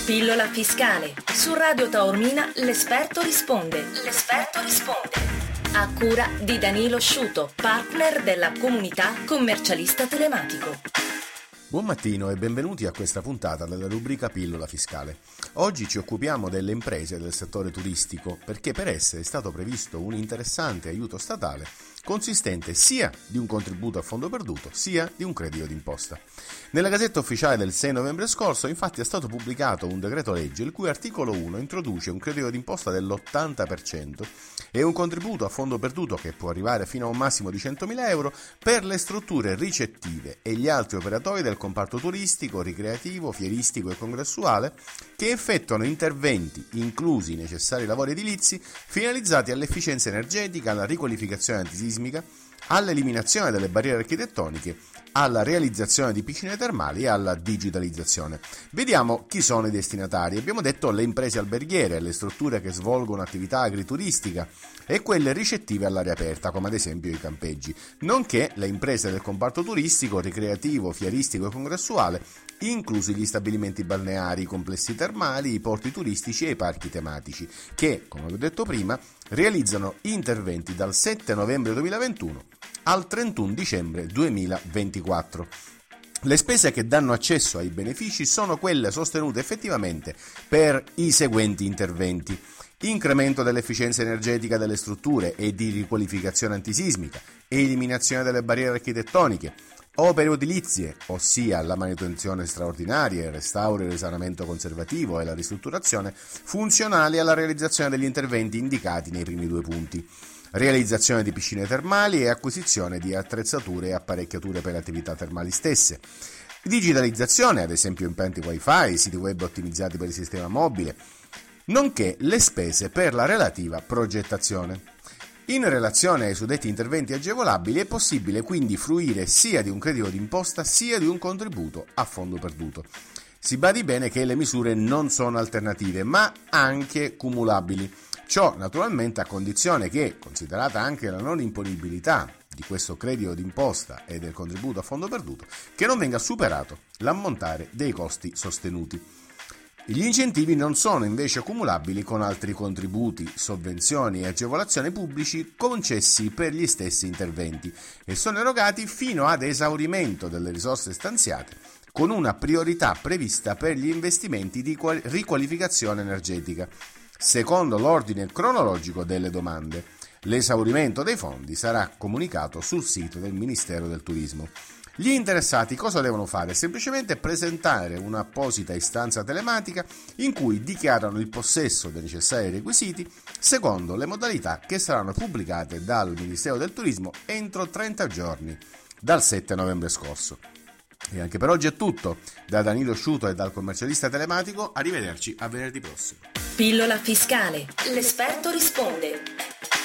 Pillola fiscale. Su Radio Taormina l'esperto risponde. A cura di Danilo Sciuto, partner della comunità commercialista telematico. Buon mattino e benvenuti a questa puntata della rubrica Pillola fiscale. Oggi ci occupiamo delle imprese del settore turistico perché per esse è stato previsto un interessante aiuto statale consistente sia di un contributo a fondo perduto sia di un credito d'imposta. Nella Gazzetta Ufficiale del 6 novembre scorso infatti è stato pubblicato un decreto legge il cui articolo 1 introduce un credito d'imposta dell'80% e un contributo a fondo perduto che può arrivare fino a un massimo di 100.000 euro per le strutture ricettive e gli altri operatori del comparto turistico, ricreativo, fieristico e congressuale che effettuano interventi, inclusi i necessari lavori edilizi, finalizzati all'efficienza energetica, alla riqualificazione antisismica, all'eliminazione delle barriere architettoniche, alla realizzazione di piscine termali e alla digitalizzazione. Vediamo chi sono i destinatari. Abbiamo detto le imprese alberghiere, le strutture che svolgono attività agrituristica e quelle ricettive all'aria aperta, come ad esempio i campeggi, nonché le imprese del comparto turistico, ricreativo, fieristico e congressuale, inclusi gli stabilimenti balneari, i complessi termali, i porti turistici e i parchi tematici, che, come ho detto prima, realizzano interventi dal 7 novembre 2021 al 31 dicembre 2024. Le spese che danno accesso ai benefici sono quelle sostenute effettivamente per i seguenti interventi: incremento dell'efficienza energetica delle strutture e di riqualificazione antisismica, eliminazione delle barriere architettoniche, opere edilizie, ossia la manutenzione straordinaria, il restauro, il risanamento conservativo e la ristrutturazione, funzionali alla realizzazione degli interventi indicati nei primi due punti. Realizzazione di piscine termali e acquisizione di attrezzature e apparecchiature per le attività termali stesse. Digitalizzazione, ad esempio impianti wifi, siti web ottimizzati per il sistema mobile, nonché le spese per la relativa progettazione. In relazione ai suddetti interventi agevolabili è possibile quindi fruire sia di un credito d'imposta sia di un contributo a fondo perduto. Si badi bene che le misure non sono alternative, ma anche cumulabili. Ciò naturalmente a condizione che, considerata anche la non imponibilità di questo credito d'imposta e del contributo a fondo perduto, che non venga superato l'ammontare dei costi sostenuti. Gli incentivi non sono invece cumulabili con altri contributi, sovvenzioni e agevolazioni pubblici concessi per gli stessi interventi e sono erogati fino ad esaurimento delle risorse stanziate, con una priorità prevista per gli investimenti di riqualificazione energetica, secondo l'ordine cronologico delle domande. L'esaurimento dei fondi sarà comunicato sul sito del Ministero del Turismo. Gli interessati cosa devono fare? Semplicemente presentare un'apposita istanza telematica in cui dichiarano il possesso dei necessari requisiti secondo le modalità che saranno pubblicate dal Ministero del Turismo entro 30 giorni dal 7 novembre scorso. E anche per oggi è tutto. Da Danilo Sciuto e dal commercialista telematico, arrivederci a venerdì prossimo. Pillola fiscale. L'esperto risponde.